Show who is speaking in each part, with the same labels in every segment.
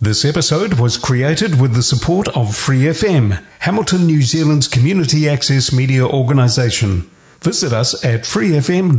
Speaker 1: This episode was created with the support of Free FM, Hamilton, New Zealand's community access media organisation. Visit us at freefm.org.nz.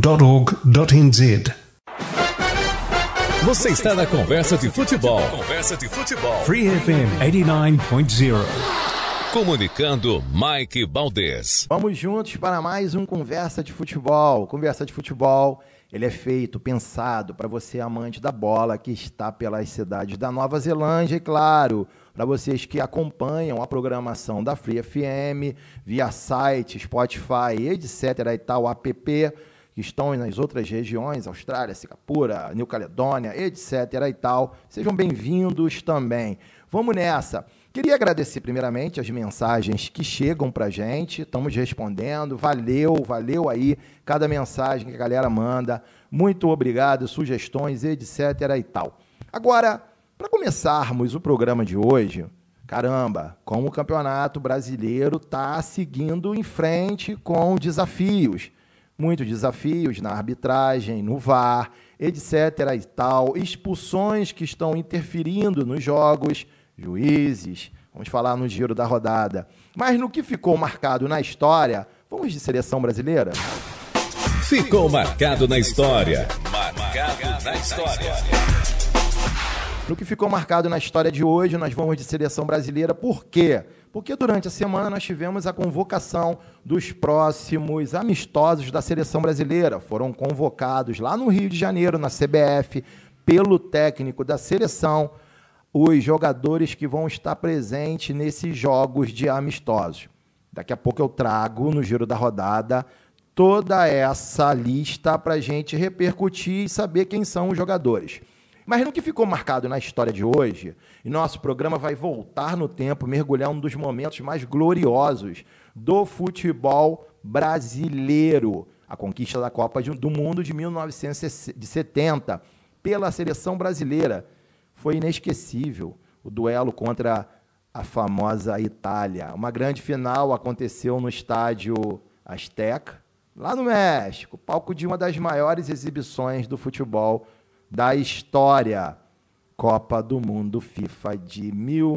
Speaker 2: Você está na Conversa de Futebol.
Speaker 1: Free FM 89.0.
Speaker 2: Comunicando Mike Baldez.
Speaker 3: Vamos juntos para mais um Conversa de Futebol. Conversa de Futebol, ele é feito, pensado para você amante da bola que está pelas cidades da Nova Zelândia e, claro, para vocês que acompanham a programação da Free FM via site, Spotify, etc. e tal, app, que estão nas outras regiões, Austrália, Singapura, New Caledônia, etc. e tal. Sejam bem-vindos também. Vamos nessa. Queria agradecer primeiramente as mensagens que chegam pra gente, estamos respondendo, valeu aí cada mensagem que a galera manda, muito obrigado, sugestões, etc. e tal. Agora, para começarmos o programa de hoje, caramba, como o Campeonato Brasileiro está seguindo em frente com desafios, muitos desafios na arbitragem, no VAR, etc. e tal, expulsões que estão interferindo nos jogos, juízes, vamos falar no giro da rodada. Mas no que ficou marcado na história, vamos de seleção brasileira?
Speaker 2: Ficou marcado na história.
Speaker 3: No que ficou marcado na história de hoje, nós vamos de seleção brasileira. Por quê? Porque durante a semana nós tivemos a convocação dos próximos amistosos da seleção brasileira. Foram convocados lá no Rio de Janeiro, na CBF, pelo técnico da seleção, os jogadores que vão estar presentes nesses jogos de amistosos. Daqui a pouco eu trago no giro da rodada toda essa lista para a gente repercutir e saber quem são os jogadores. Mas no que ficou marcado na história de hoje, e nosso programa vai voltar no tempo, mergulhar um dos momentos mais gloriosos do futebol brasileiro, a conquista da Copa do Mundo de 1970 pela seleção brasileira. Foi inesquecível o duelo contra a famosa Itália. Uma grande final aconteceu no estádio Azteca, lá no México, palco de uma das maiores exibições do futebol da história, Copa do Mundo FIFA de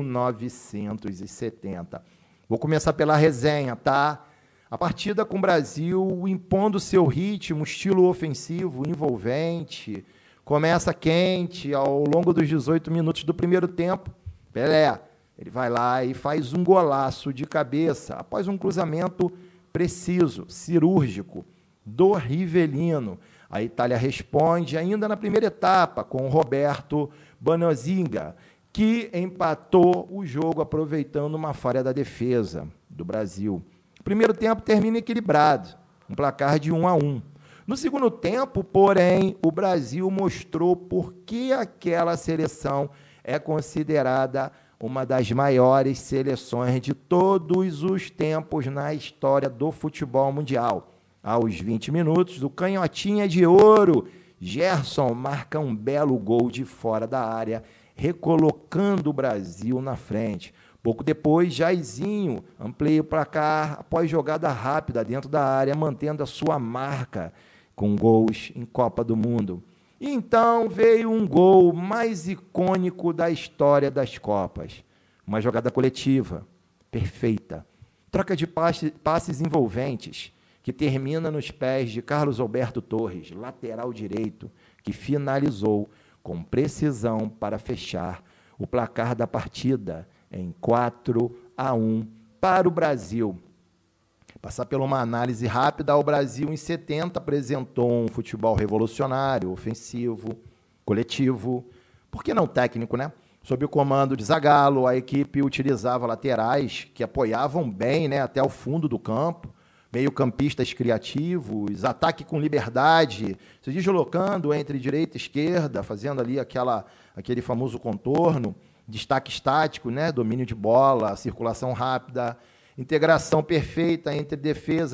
Speaker 3: 1970. Vou começar pela resenha, tá? A partida com o Brasil impondo seu ritmo, estilo ofensivo, envolvente. Começa quente, ao longo dos 18 minutos do primeiro tempo, Pelé, ele vai lá e faz um golaço de cabeça, após um cruzamento preciso, cirúrgico, do Rivelino. A Itália responde ainda na primeira etapa, com o Roberto Bonozinga, que empatou o jogo aproveitando uma falha da defesa do Brasil. O primeiro tempo termina equilibrado, um placar de 1-1. No segundo tempo, porém, o Brasil mostrou por que aquela seleção é considerada uma das maiores seleções de todos os tempos na história do futebol mundial. Aos 20 minutos, o canhotinha de ouro, Gerson marca um belo gol de fora da área, recolocando o Brasil na frente. Pouco depois, Jairzinho amplia o placar após jogada rápida dentro da área, mantendo a sua marca com gols em Copa do Mundo. E então veio um gol mais icônico da história das Copas. Uma jogada coletiva, perfeita. Troca de passes envolventes, que termina nos pés de Carlos Alberto Torres, lateral direito, que finalizou com precisão para fechar o placar da partida em 4-1 para o Brasil. Passar por uma análise rápida, o Brasil em 70 apresentou um futebol revolucionário, ofensivo, coletivo, por que não técnico, né? Sob o comando de Zagallo, a equipe utilizava laterais que apoiavam bem, né, até o fundo do campo, meio-campistas criativos, ataque com liberdade, se deslocando entre direita e esquerda, fazendo ali aquele famoso contorno, destaque estático, né, domínio de bola, circulação rápida, integração perfeita entre defesa,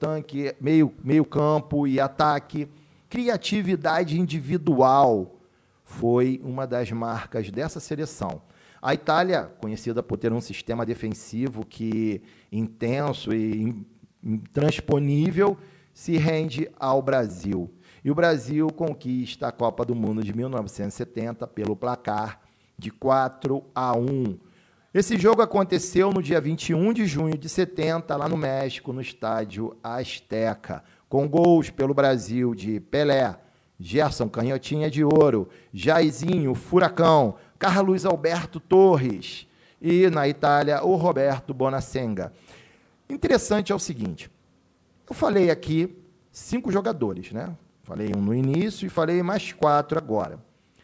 Speaker 3: meio campo e ataque. Criatividade individual foi uma das marcas dessa seleção. A Itália, conhecida por ter um sistema defensivo que intenso e intransponível, se rende ao Brasil. E o Brasil conquista a Copa do Mundo de 1970 pelo placar de 4-1. Esse jogo aconteceu no dia 21 de junho de 70, lá no México, no estádio Azteca, com gols pelo Brasil de Pelé, Gerson Canhotinha de Ouro, Jairzinho, Furacão, Carlos Alberto Torres e, na Itália, o Roberto Bonacenga. Interessante é o seguinte, eu falei aqui 5 jogadores, né? Falei um no início e falei mais 4 agora.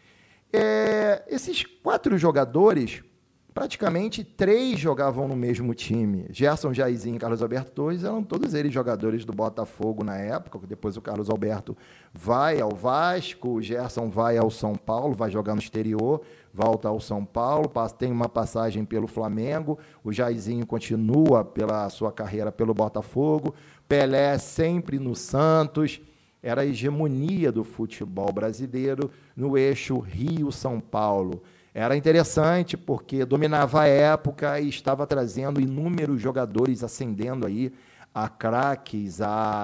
Speaker 3: Esses 4 jogadores, praticamente 3 jogavam no mesmo time. Gerson, Jairzinho e Carlos Alberto Torres eram todos eles jogadores do Botafogo na época. Depois o Carlos Alberto vai ao Vasco, o Gerson vai ao São Paulo, vai jogar no exterior, volta ao São Paulo, tem uma passagem pelo Flamengo, o Jairzinho continua pela sua carreira pelo Botafogo, Pelé sempre no Santos. Era a hegemonia do futebol brasileiro no eixo Rio-São Paulo. Era interessante porque dominava a época e estava trazendo inúmeros jogadores, ascendendo aí a craques,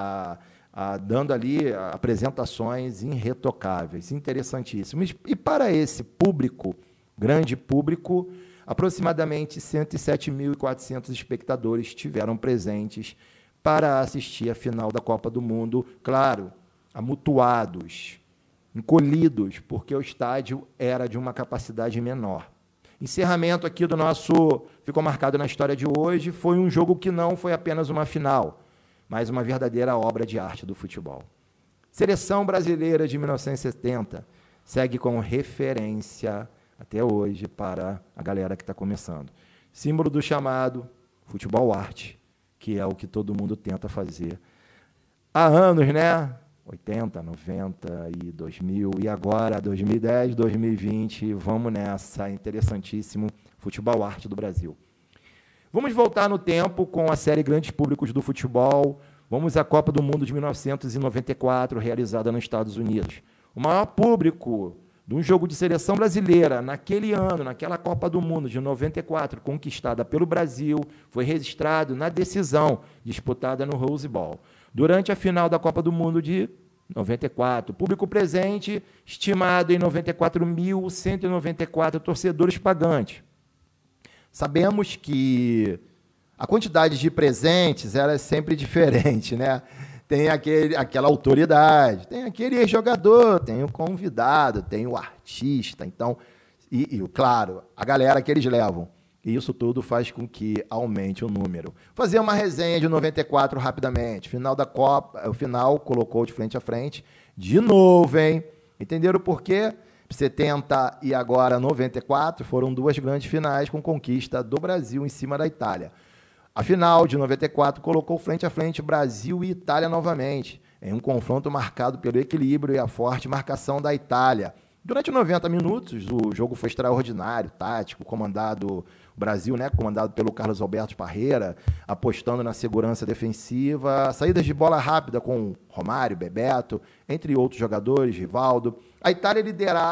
Speaker 3: dando ali apresentações irretocáveis, interessantíssimas. E para esse público, grande público, aproximadamente 107.400 espectadores estiveram presentes para assistir a final da Copa do Mundo, claro, amutuados, encolhidos, porque o estádio era de uma capacidade menor. Encerramento aqui do nosso, ficou marcado na história de hoje, foi um jogo que não foi apenas uma final, mas uma verdadeira obra de arte do futebol. Seleção brasileira de 1970 segue como referência até hoje para a galera que está começando. Símbolo do chamado futebol arte, que é o que todo mundo tenta fazer há anos, né? 80, 90 e 2000, e agora 2010, 2020, vamos nessa, interessantíssimo futebol arte do Brasil. Vamos voltar no tempo com a série Grandes Públicos do Futebol, vamos à Copa do Mundo de 1994, realizada nos Estados Unidos. O maior público de um jogo de seleção brasileira naquele ano, naquela Copa do Mundo de 94, conquistada pelo Brasil, foi registrado na decisão disputada no Rose Bowl. Durante a final da Copa do Mundo de 94, público presente estimado em 94.194 torcedores pagantes. Sabemos que a quantidade de presentes era sempre diferente, né? Tem aquela autoridade, tem aquele jogador, tem o convidado, tem o artista, então, claro, a galera que eles levam. E isso tudo faz com que aumente o número. Fazer uma resenha de 94 rapidamente. Final da Copa, o final colocou de frente a frente. De novo, hein? Entenderam por quê? 70 e agora 94 foram 2 grandes finais com conquista do Brasil em cima da Itália. A final de 94 colocou frente a frente Brasil e Itália novamente, em um confronto marcado pelo equilíbrio e a forte marcação da Itália. Durante 90 minutos, o jogo foi extraordinário, tático, comandado o Brasil, né, comandado pelo Carlos Alberto Parreira, apostando na segurança defensiva, saídas de bola rápida com Romário, Bebeto, entre outros jogadores, Rivaldo. A Itália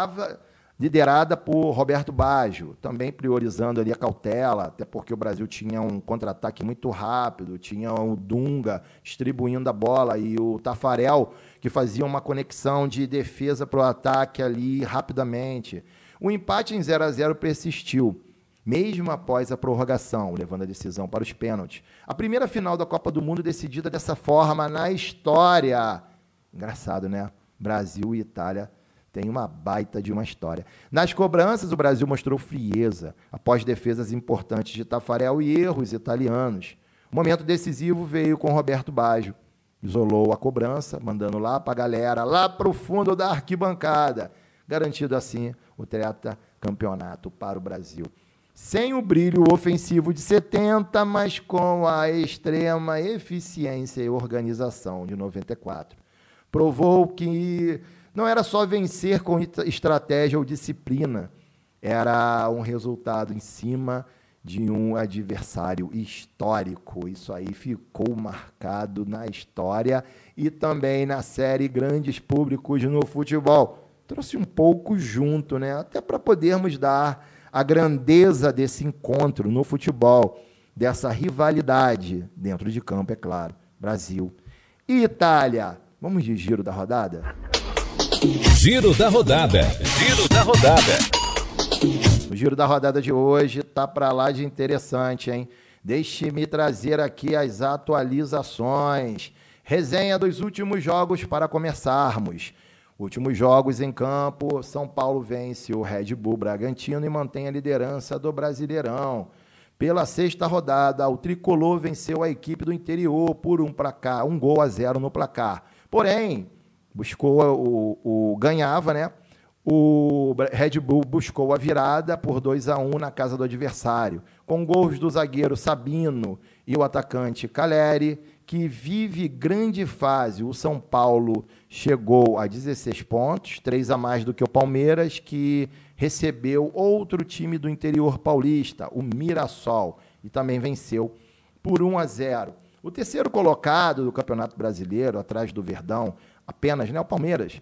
Speaker 3: liderada por Roberto Baggio, também priorizando ali a cautela, até porque o Brasil tinha um contra-ataque muito rápido, tinha o Dunga distribuindo a bola e o Tafarel, que fazia uma conexão de defesa para o ataque ali rapidamente. O empate em 0-0 persistiu, mesmo após a prorrogação, levando a decisão para os pênaltis. A primeira final da Copa do Mundo decidida dessa forma na história. Engraçado, né? Brasil e Itália tem uma baita de uma história. Nas cobranças, o Brasil mostrou frieza, após defesas importantes de Tafarel e erros italianos. O momento decisivo veio com Roberto Baggio. Isolou a cobrança, mandando lá para a galera, lá para o fundo da arquibancada, garantido assim o tetracampeonato para o Brasil. Sem o brilho ofensivo de 70, mas com a extrema eficiência e organização de 94. Provou que não era só vencer com estratégia ou disciplina, era um resultado em cima de um adversário histórico. Isso aí ficou marcado na história e também na série Grandes Públicos no Futebol. Trouxe um pouco junto, né? Até para podermos dar a grandeza desse encontro no futebol, dessa rivalidade dentro de campo, é claro. Brasil e Itália. Vamos de giro da rodada?
Speaker 2: Giro da rodada. Giro da rodada.
Speaker 3: O giro da rodada de hoje tá para lá de interessante, hein? Deixe-me trazer aqui as atualizações. Resenha dos últimos jogos para começarmos. Últimos jogos em campo, São Paulo vence o Red Bull Bragantino e mantém a liderança do Brasileirão. Pela sexta rodada, o Tricolor venceu a equipe do interior por 1-0 no placar. Porém, ganhava, né? O Red Bull buscou a virada por 2-1 na casa do adversário, com gols do zagueiro Sabino e o atacante Caleri, que vive grande fase. O São Paulo chegou a 16 pontos, 3 a mais do que o Palmeiras, que recebeu outro time do interior paulista, o Mirassol, e também venceu por 1-0. O terceiro colocado do Campeonato Brasileiro, atrás do Verdão, apenas, né, o Palmeiras,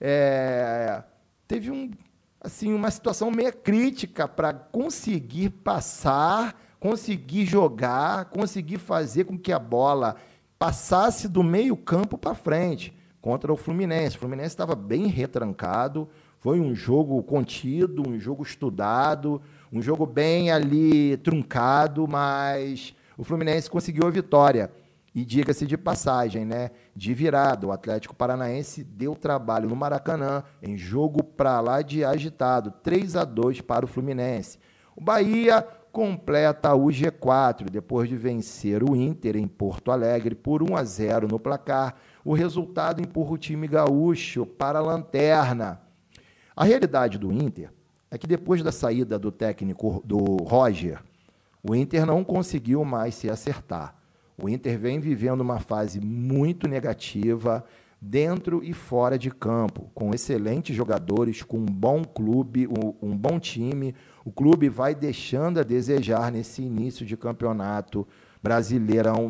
Speaker 3: teve uma situação meio crítica para conseguir passar, conseguir jogar, conseguir fazer com que a bola passasse do meio campo para frente contra o Fluminense. O Fluminense estava bem retrancado, foi um jogo contido, um jogo estudado, um jogo bem ali truncado, mas o Fluminense conseguiu a vitória. E diga-se de passagem, né? De virada, o Atlético Paranaense deu trabalho no Maracanã, em jogo para lá de agitado, 3-2 para o Fluminense. O Bahia completa o G4, depois de vencer o Inter em Porto Alegre por 1-0 no placar. O resultado empurra o time gaúcho para a lanterna. A realidade do Inter é que depois da saída do técnico do Roger, o Inter não conseguiu mais se acertar. O Inter vem vivendo uma fase muito negativa dentro e fora de campo, com excelentes jogadores, com um bom clube, um bom time. O clube vai deixando a desejar nesse início de campeonato Brasileirão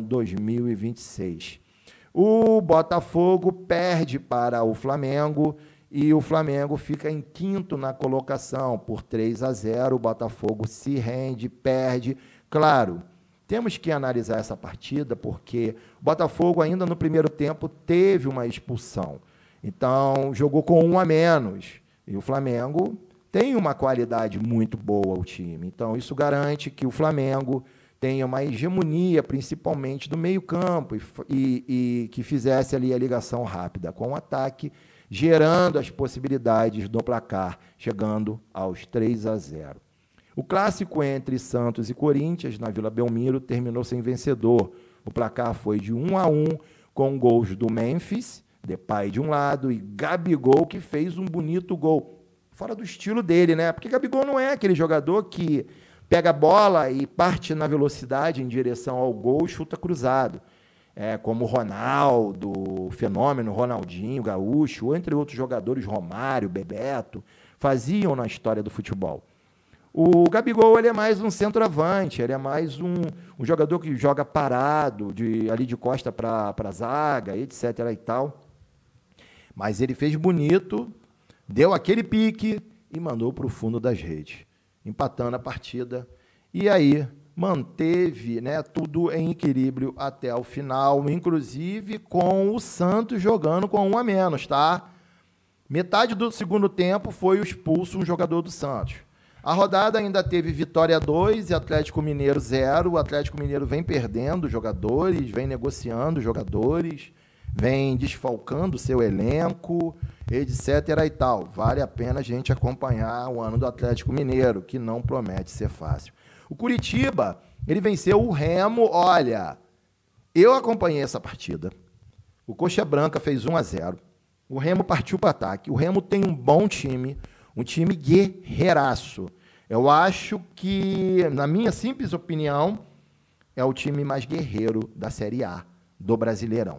Speaker 3: 2026. O Botafogo perde para o Flamengo e o Flamengo fica em quinto na colocação por 3-0. O Botafogo se rende, perde. Claro, temos que analisar essa partida porque o Botafogo ainda no primeiro tempo teve uma expulsão. Então, jogou com 1 a menos. E o Flamengo tem uma qualidade muito boa, o time. Então, isso garante que o Flamengo tenha uma hegemonia, principalmente do meio-campo, e que fizesse ali a ligação rápida com o ataque, gerando as possibilidades do placar, chegando aos 3-0. O clássico entre Santos e Corinthians, na Vila Belmiro, terminou sem vencedor. O placar foi de 1-1, com gols do Memphis, Depay de um lado, e Gabigol, que fez um bonito gol. Fora do estilo dele, né? Porque Gabigol não é aquele jogador que pega a bola e parte na velocidade em direção ao gol e chuta cruzado. Como o Ronaldo, o fenômeno, Ronaldinho, Gaúcho, entre outros jogadores, Romário, Bebeto, faziam na história do futebol. O Gabigol, ele é mais um centroavante, ele é mais um jogador que joga parado, ali de costa para a zaga, etc. e tal. Mas ele fez bonito, deu aquele pique e mandou para o fundo das redes, empatando a partida. E aí manteve, né, tudo em equilíbrio até o final, inclusive com o Santos jogando com 1 a menos, tá? Metade do segundo tempo foi expulso um jogador do Santos. A rodada ainda teve Vitória 2 e Atlético Mineiro 0. O Atlético Mineiro vem perdendo jogadores, vem negociando jogadores, vem desfalcando seu elenco, etc. e tal. Vale a pena a gente acompanhar o ano do Atlético Mineiro, que não promete ser fácil. O Curitiba, ele venceu o Remo. Olha, eu acompanhei essa partida. O Coxa Branca fez 1-0. O Remo partiu para o ataque. O Remo tem um bom time, um time guerreiraço. Eu acho que, na minha simples opinião, é o time mais guerreiro da Série A, do Brasileirão.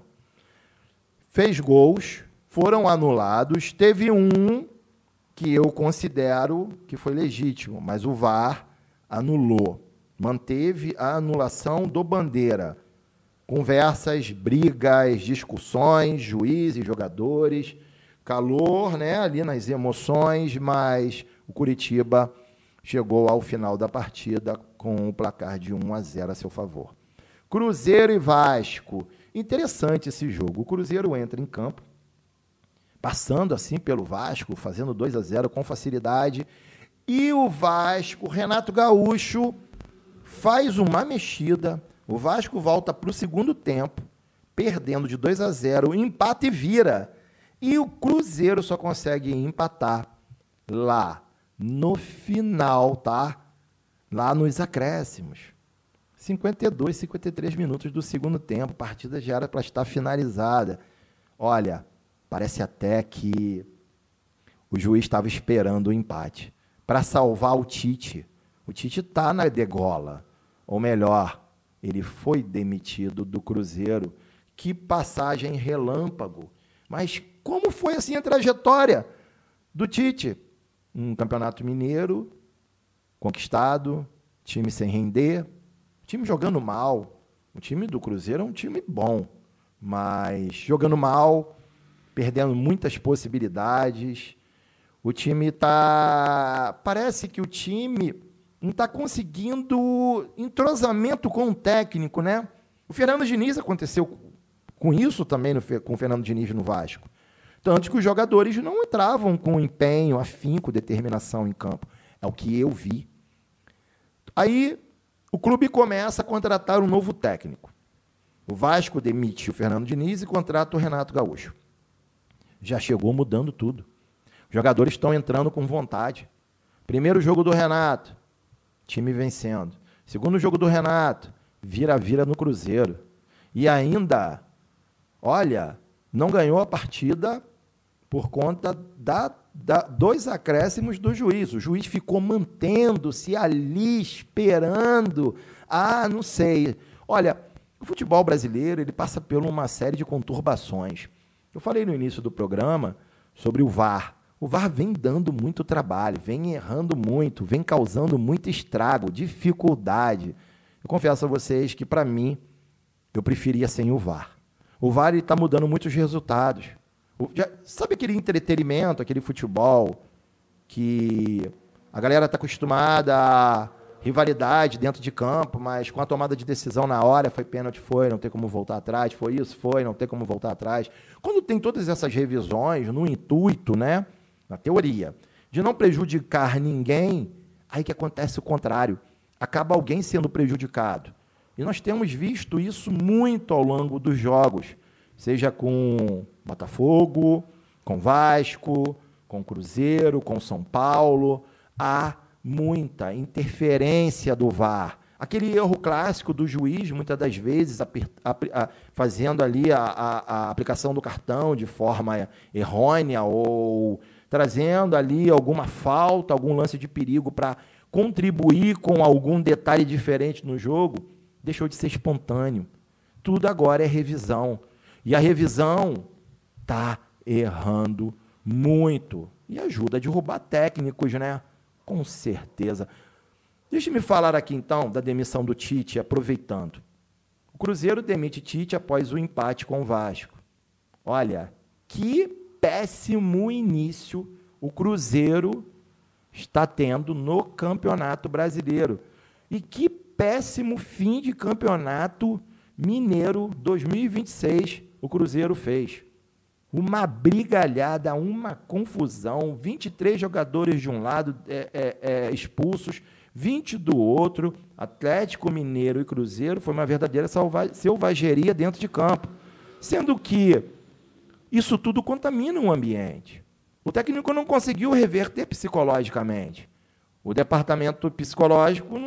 Speaker 3: Fez gols, foram anulados. Teve um que eu considero que foi legítimo, mas o VAR anulou. Manteve a anulação do Bandeira. Conversas, brigas, discussões, juízes, jogadores, calor, né, ali nas emoções, mas o Curitiba chegou ao final da partida com o placar de 1-0 a seu favor. Cruzeiro e Vasco. Interessante esse jogo. O Cruzeiro entra em campo, passando assim pelo Vasco, fazendo 2-0 com facilidade. E o Vasco, Renato Gaúcho, faz uma mexida. O Vasco volta para o segundo tempo, perdendo de 2-0, empata e vira. E o Cruzeiro só consegue empatar lá no final, tá? Lá nos acréscimos. 52, 53 minutos do segundo tempo. A partida já era para estar finalizada. Olha, parece até que o juiz estava esperando o empate para salvar o Tite. O Tite está na degola. Ou melhor, ele foi demitido do Cruzeiro. Que passagem relâmpago. Mas como foi assim a trajetória do Tite? Um campeonato mineiro conquistado, time sem render, time jogando mal. O time do Cruzeiro é um time bom, mas jogando mal, perdendo muitas possibilidades. O time tá... Parece que o time não está conseguindo entrosamento com o técnico, né? O Fernando Diniz aconteceu com isso também com o Fernando Diniz no Vasco. Tanto que os jogadores não entravam com empenho, afinco, determinação em campo. É o que eu vi. Aí o clube começa a contratar um novo técnico. O Vasco demite o Fernando Diniz e contrata o Renato Gaúcho. Já chegou mudando tudo. Os jogadores estão entrando com vontade. Primeiro jogo do Renato, time vencendo. Segundo jogo do Renato, vira-vira no Cruzeiro. E ainda, olha, não ganhou a partida por conta dos acréscimos do juiz. O juiz ficou mantendo-se ali, esperando. Ah, não sei. Olha, o futebol brasileiro ele passa por uma série de conturbações. Eu falei no início do programa sobre o VAR. O VAR vem dando muito trabalho, vem errando muito, vem causando muito estrago, dificuldade. Eu confesso a vocês que, para mim, eu preferia sem o VAR. O VAR está mudando muitos resultados. Sabe aquele entretenimento, aquele futebol que a galera está acostumada a rivalidade dentro de campo, mas com a tomada de decisão na hora, foi pênalti, foi, não tem como voltar atrás, foi isso, foi, não tem como voltar atrás. Quando tem todas essas revisões no intuito, né, na teoria, de não prejudicar ninguém, aí que acontece o contrário. Acaba alguém sendo prejudicado. E nós temos visto isso muito ao longo dos jogos, seja com Botafogo, com Vasco, com Cruzeiro, com São Paulo. Há muita interferência do VAR. Aquele erro clássico do juiz, muitas das vezes, fazendo ali a aplicação do cartão de forma errônea ou trazendo ali alguma falta, algum lance de perigo para contribuir com algum detalhe diferente no jogo, deixou de ser espontâneo. Tudo agora é revisão. E a revisão está errando muito. E ajuda a derrubar técnicos, né? Com certeza. Deixe-me falar aqui, então, da demissão do Tite, aproveitando. O Cruzeiro demite Tite após o empate com o Vasco. Olha, que péssimo início o Cruzeiro está tendo no Campeonato Brasileiro. E que péssimo fim de campeonato mineiro 2026 o Cruzeiro fez. Uma brigalhada, uma confusão, 23 jogadores de um lado expulsos, 20 do outro, Atlético Mineiro e Cruzeiro, foi uma verdadeira selvageria dentro de campo. Sendo que isso tudo contamina o ambiente. O técnico não conseguiu reverter psicologicamente. O departamento psicológico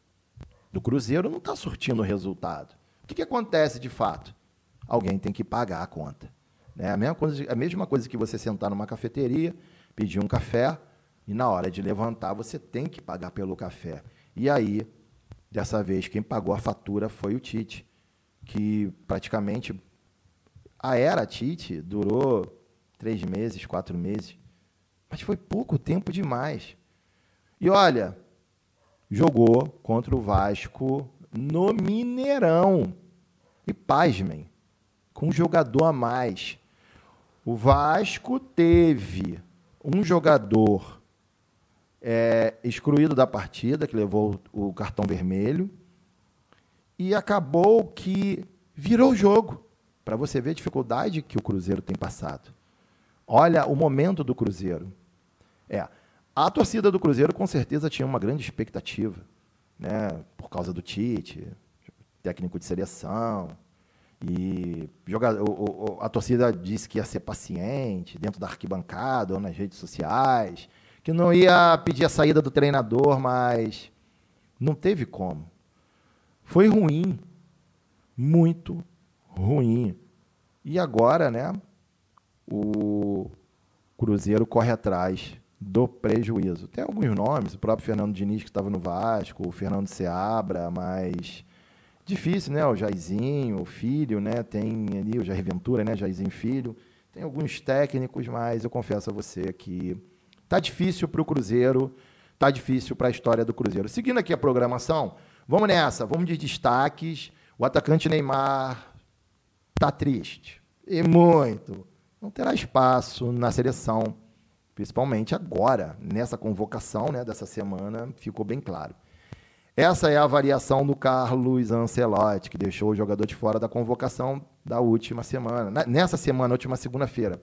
Speaker 3: do Cruzeiro não está surtindo resultado. O que acontece de fato? Alguém tem que pagar a conta. É a mesma coisa que você sentar numa cafeteria, pedir um café, e na hora de levantar você tem que pagar pelo café. E aí, dessa vez, quem pagou a fatura foi o Tite, que praticamente a era Tite durou 3 meses, 4 meses, mas foi pouco tempo demais. E olha, jogou contra o Vasco no Mineirão. E pasmem, com um jogador a mais. O Vasco teve um jogador excluído da partida, que levou o cartão vermelho, e acabou que virou o jogo, para você ver a dificuldade que o Cruzeiro tem passado. Olha o momento do Cruzeiro. A torcida do Cruzeiro, com certeza, tinha uma grande expectativa, né? Por causa do Tite, técnico de seleção. E a torcida disse que ia ser paciente dentro da arquibancada ou nas redes sociais, que não ia pedir a saída do treinador, mas não teve como. Foi ruim, muito ruim. E agora, né, o Cruzeiro corre atrás do prejuízo. Tem alguns nomes, o próprio Fernando Diniz, que estava no Vasco, o Fernando Seabra, mas difícil, né? O Jairzinho, o Filho, né? Tem ali o Jair Ventura, né? Jairzinho Filho. Tem alguns técnicos, mas eu confesso a você que tá difícil para o Cruzeiro, tá difícil para a história do Cruzeiro. Seguindo aqui a programação, vamos nessa, vamos de destaques. O atacante Neymar tá triste, e muito. Não terá espaço na seleção, principalmente agora, nessa convocação, né, dessa semana, ficou bem claro. Essa é a variação do Carlos Ancelotti, que deixou o jogador de fora da convocação da última semana. Nessa semana, última segunda-feira.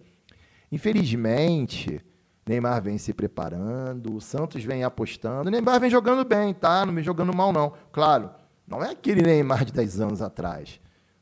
Speaker 3: Infelizmente, Neymar vem se preparando, o Santos vem apostando. O Neymar vem jogando bem, tá? Não vem jogando mal, não. Claro, não é aquele Neymar de 10 anos atrás,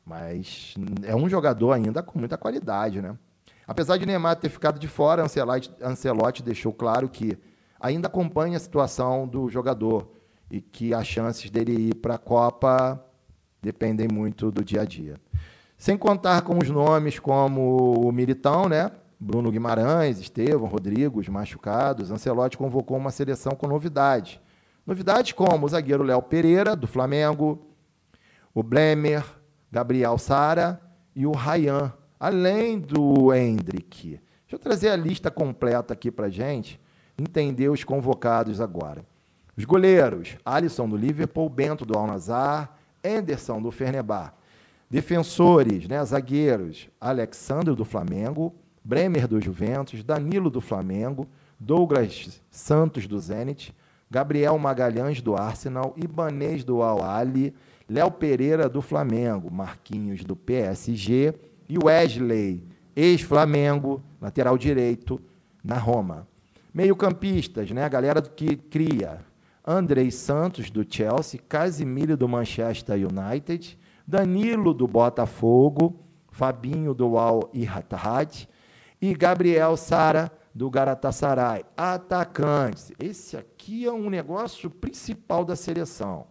Speaker 3: mas é um jogador ainda com muita qualidade, né? Apesar de Neymar ter ficado de fora, Ancelotti deixou claro que ainda acompanha a situação do jogador e que as chances dele ir para a Copa dependem muito do dia a dia. Sem contar com os nomes como o Militão, né? Bruno Guimarães, Estevão, Rodrigo, os machucados. Ancelotti convocou uma seleção com novidades. Novidades como o zagueiro Léo Pereira, do Flamengo, o Bremer, Gabriel Sara e o Ryan, além do Hendrick. Deixa eu trazer a lista completa aqui para a gente entender os convocados agora. Os goleiros, Alisson do Liverpool, Bento do Al-Nassr, Henderson do Fenerbahçe. Defensores, né, zagueiros, Alexandre do Flamengo, Bremer do Juventus, Danilo do Flamengo, Douglas Santos do Zenit, Gabriel Magalhães do Arsenal, Ibanez do Al-Ahly, Léo Pereira do Flamengo, Marquinhos do PSG e Wesley, ex-Flamengo, lateral direito, na Roma. Meio-campistas, né, a galera que cria, Andrei Santos, do Chelsea, Casemiro, do Manchester United, Danilo, do Botafogo, Fabinho, do Al-Ittihad e Gabriel Sara, do Galatasaray. Atacantes. Esse aqui é um negócio principal da seleção.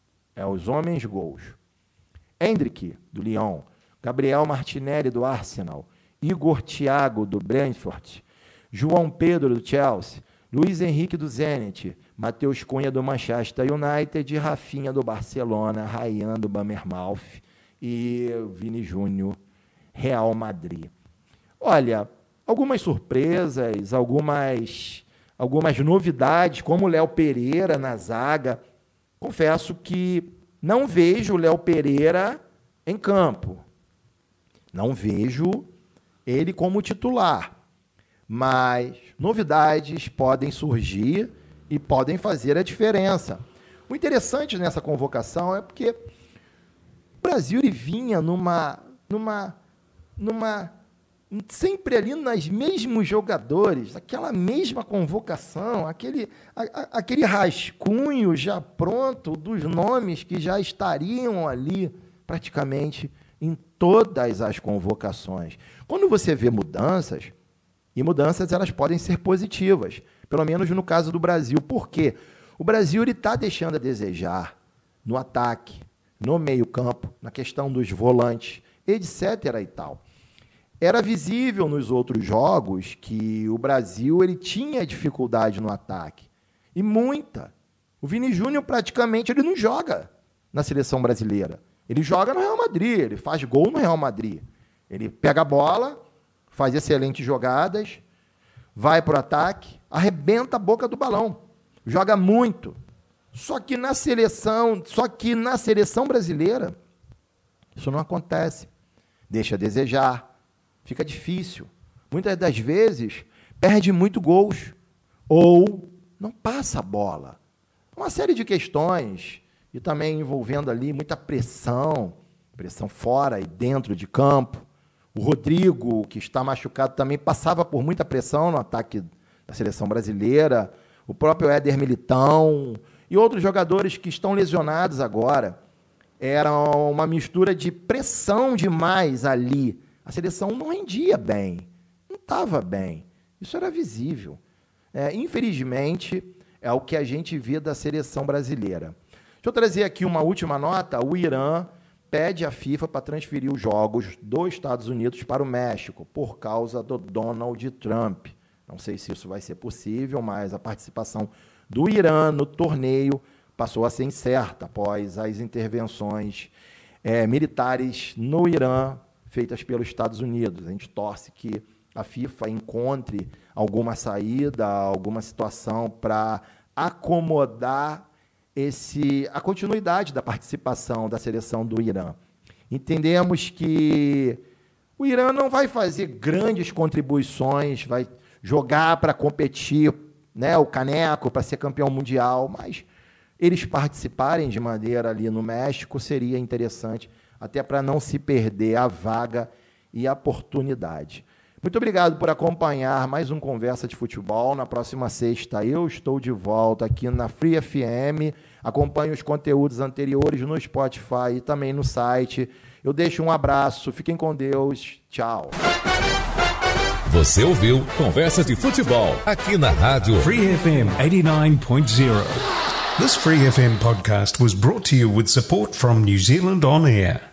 Speaker 3: É os homens gols. Hendrick, do Lyon, Gabriel Martinelli, do Arsenal, Igor Thiago, do Brentford, João Pedro, do Chelsea, Luiz Henrique, do Zenit, Matheus Cunha, do Manchester United, Rafinha, do Barcelona, Ryan, do Bournemouth e Vini Júnior, Real Madrid. Olha, algumas surpresas, algumas novidades, como o Léo Pereira na zaga. Confesso que não vejo o Léo Pereira em campo. Não vejo ele como titular. Mas novidades podem surgir e podem fazer a diferença. O interessante nessa convocação é porque o Brasil ele vinha sempre ali nos mesmos jogadores, aquela mesma convocação, aquele rascunho já pronto dos nomes que já estariam ali praticamente em todas as convocações. Quando você vê mudanças, e mudanças elas podem ser positivas, pelo menos no caso do Brasil. Por quê? O Brasil está deixando a desejar no ataque, no meio-campo, na questão dos volantes, etc. e tal. Era visível nos outros jogos que o Brasil ele tinha dificuldade no ataque. E muita. O Vini Júnior praticamente ele não joga na seleção brasileira. Ele joga no Real Madrid, ele faz gol no Real Madrid. Ele pega a bola, faz excelentes jogadas, vai para o ataque, arrebenta a boca do balão, joga muito. Só que na seleção brasileira, isso não acontece. Deixa a desejar, fica difícil. Muitas das vezes, perde muito gols, ou não passa a bola. Uma série de questões, e também envolvendo ali muita pressão fora e dentro de campo. O Rodrigo, que está machucado, também passava por muita pressão no ataque da seleção brasileira. o próprio Éder Militão e outros jogadores que estão lesionados agora. Era uma mistura de pressão demais ali. A seleção não rendia bem, não estava bem. Isso era visível. Infelizmente, é o que a gente vê da seleção brasileira. Deixa eu trazer aqui uma última nota. O Irã pede à FIFA para transferir os jogos dos Estados Unidos para o México, por causa do Donald Trump. Não sei se isso vai ser possível, mas a participação do Irã no torneio passou a ser incerta após as intervenções militares no Irã feitas pelos Estados Unidos. A gente torce que a FIFA encontre alguma saída, alguma situação para acomodar a continuidade da participação da seleção do Irã. Entendemos que o Irã não vai fazer grandes contribuições, vai jogar para competir, né, o caneco, para ser campeão mundial, mas eles participarem de maneira ali no México seria interessante, até para não se perder a vaga e a oportunidade. Muito obrigado por acompanhar mais um Conversa de Futebol. Na próxima sexta eu estou de volta aqui na Free FM. Acompanhe os conteúdos anteriores no Spotify e também no site. Eu deixo um abraço. Fiquem com Deus. Tchau.
Speaker 2: Você ouviu Conversa de Futebol aqui na rádio
Speaker 1: Free FM 89.0. This Free FM podcast was brought to you with support from New Zealand On Air.